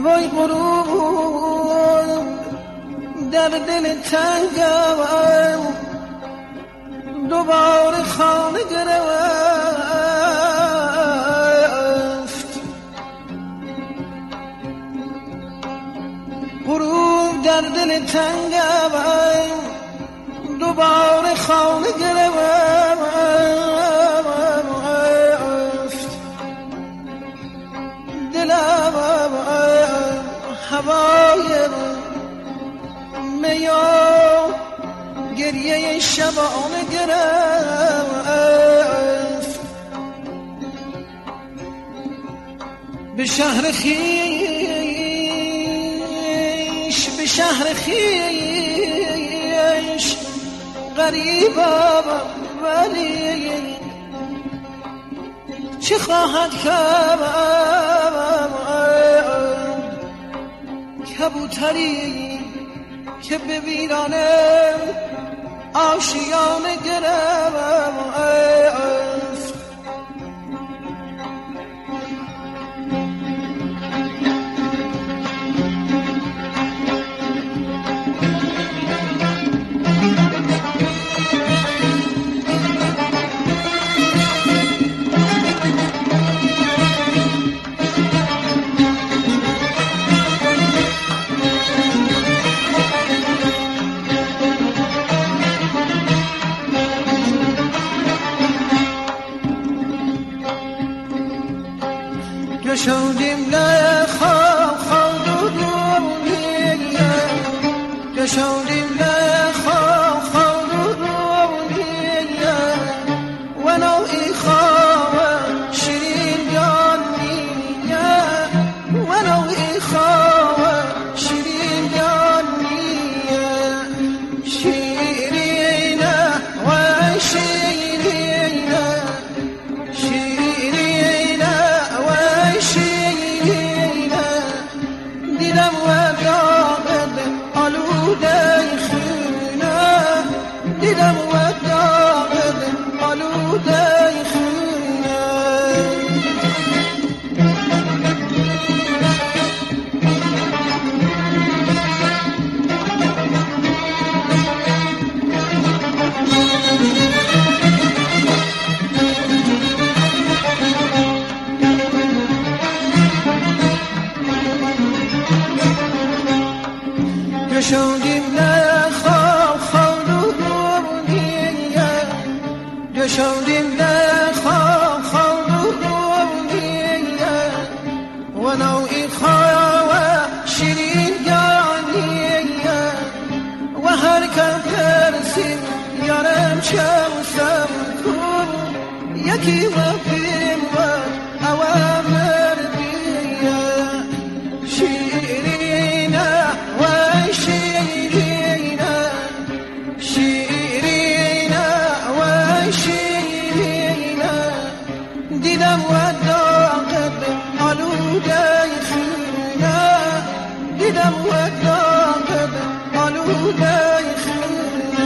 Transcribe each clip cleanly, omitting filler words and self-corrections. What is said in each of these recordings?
وای غروب در دل تنگم دوباره خانه گرفت. غروب در دل تنگم دوباره خانه گرفت. دلم هوای میا گریه شبانه گرفت. به شهر خیش به شهر خیش غریبم ولی چه خواهد کرد کبوتری که به ویرانه آشیانه گرفت. گشودیم لخواب خواب دونیه گشودیم لخواب خواب دونیه و نوعی خواب شیرین یانیه و نوعی خواب شیرین یانیه شیرینه و شیرینه شیرینه دیدم و داغد آلوده خونه دیدم و داغد آلوده خونه گشودیم لخواب خواب دونیه گشودیم لخواب خواب دونیه و نوعی خواب شیرین یانیه و هر کم پرسید یارم شمسم کن یکی وقیم و اوامر دیه شیرینه و شیرینه شیرینه و شیرینه دیدم و داغد آلوده خونه دیدم و داغد آلوده خونه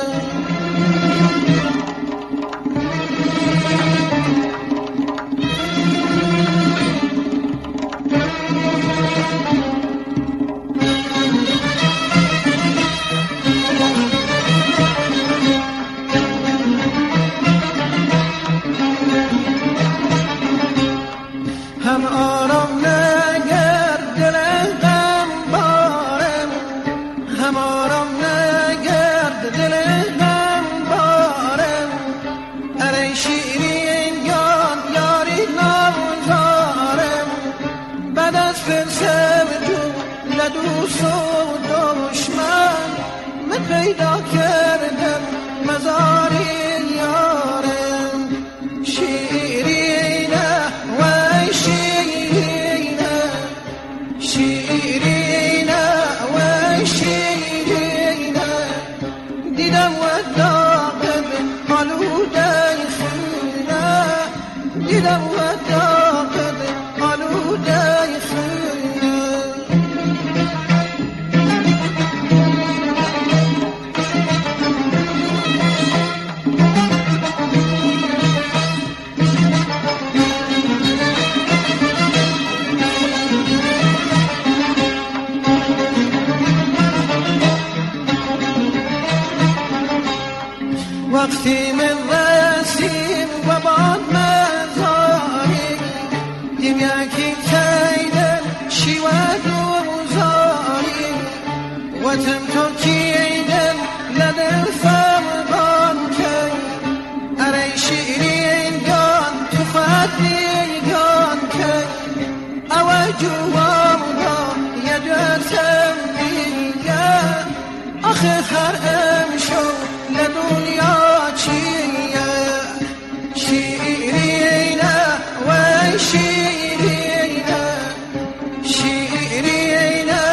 هم آرام نگرد دل غم بارم هم آرام نگرد دل غم بارم اره شیرین یاری نامزارم بعد از فرسم جو لدوس و دشمن من پیدا کردم مزاری یارم شیرینه و شیرینه شیرینه و شیرینه دیدم و داغد آلوده خونه دیدم و داغد آلوده خونه يمياكي تايدا شواد وزاري وتمتوكي عيدا لدى الفرقان كي أري شئري قان تفادي قان كي أواجوا يدرسم بيا أخر أمشو لدنيا شيا شيرينا وشيرينا شيرينا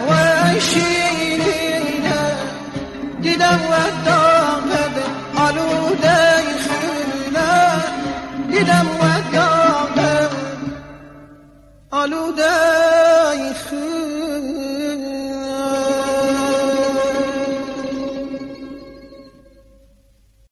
وشيرينا دیدم وداغ آلوده خیلی دیدم